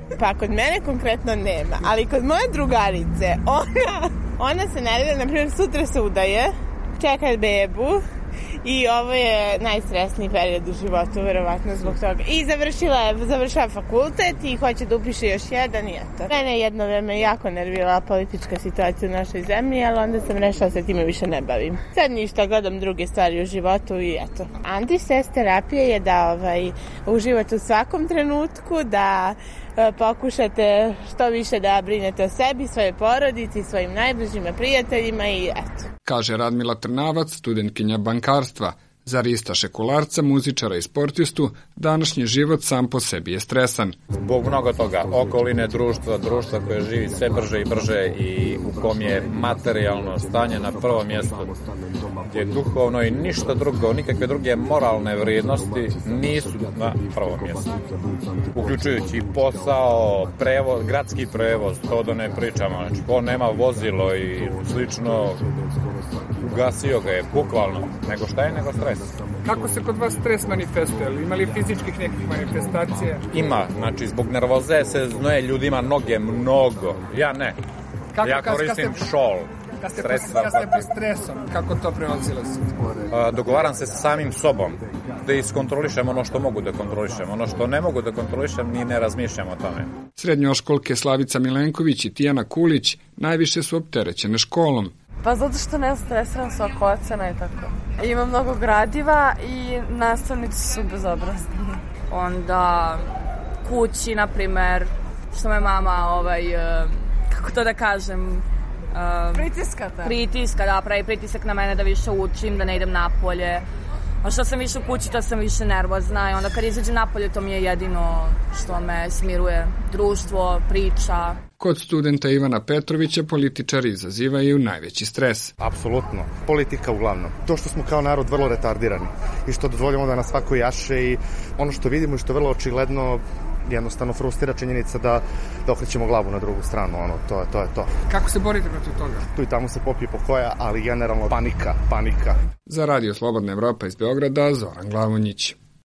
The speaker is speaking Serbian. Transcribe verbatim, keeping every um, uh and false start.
Pa kod mene konkretno nema, ali kod moje drugarice, ona, ona se nervira, na primjer, sutra se udaje, čeka bebu i ovo je najstresniji period u životu, verovatno zbog toga. I završila je, završava fakultet i hoće da upiše još jedan i eto. Mene je jedno vreme jako nervirala politička situacija u našoj zemlji, ali onda sam rešila da se time više ne bavim. Sad ništa, gledam druge stvari u životu i eto. Antistres terapija je da ovaj, uživate u svakom trenutku, da e, pokušate što više da brinete o sebi, svojoj porodici, svojim najbližima prijateljima i eto. Kaže Radmila Trnavac, studentkinja bankarstva. Za Rista Šekularca, muzičara i sportistu, današnji život sam po sebi je stresan. Zbog mnogo toga, okoline društva, društva koje živi sve brže i brže i u kom je materijalno stanje na prvom mjestu, gdje duhovno i ništa drugo, nikakve druge moralne vrijednosti nisu na prvom mjestu. Uključujući posao, prevoz, gradski prevoz, to da ne pričamo, znači ko nema vozilo i slično, ugasio ga je, bukvalno, nego šta je nego stres. Kako se kod vas stres manifestuje? Ima li fizičkih nekih manifestacija? Ima, znači zbog nervoze se znoje ljudima noge mnogo. Ja ne. Kako, ja koristim ste, šol. Kad ste, kad ste pod stresom, kako to prenosilo se? Dogovaram se sa samim sobom da iskontrolišem ono što mogu da kontrolišem. Ono što ne mogu da kontrolišem, ni ne razmišljam o tome. Srednjoškolke Slavica Milenković i Tijana Kulić najviše su opterećene školom. Pa zato što ne stresiram se oko ocena i tako. Ima mnogo gradiva i nastavnici su bezobrazni. Onda kući, na primer, što me mama, ovaj, kako to da kažem... Um, pritiskate? Pritiska, da, pravi pritisak na mene da više učim, da ne idem napolje. A što sam više u kući, to sam više nervozna i onda kad izađem napolje, to mi je jedino što me smiruje. Društvo, priča. Kod studenta Ivana Petrovića političari izazivaju najveći stres. Apsolutno. Politika uglavnom. To što smo kao narod vrlo retardirani i što dozvoljamo da nas svako jaše i ono što vidimo i što je vrlo očigledno jednostavno frustrira činjenica da, da okrećemo glavu na drugu stranu, ono, to, to je to. Kako se borite protiv toga? Tu i tamo se popije po koja, ali generalno panika, panika. Za Radio Slobodna Evropa iz Beograda, Zoran Glavonjić.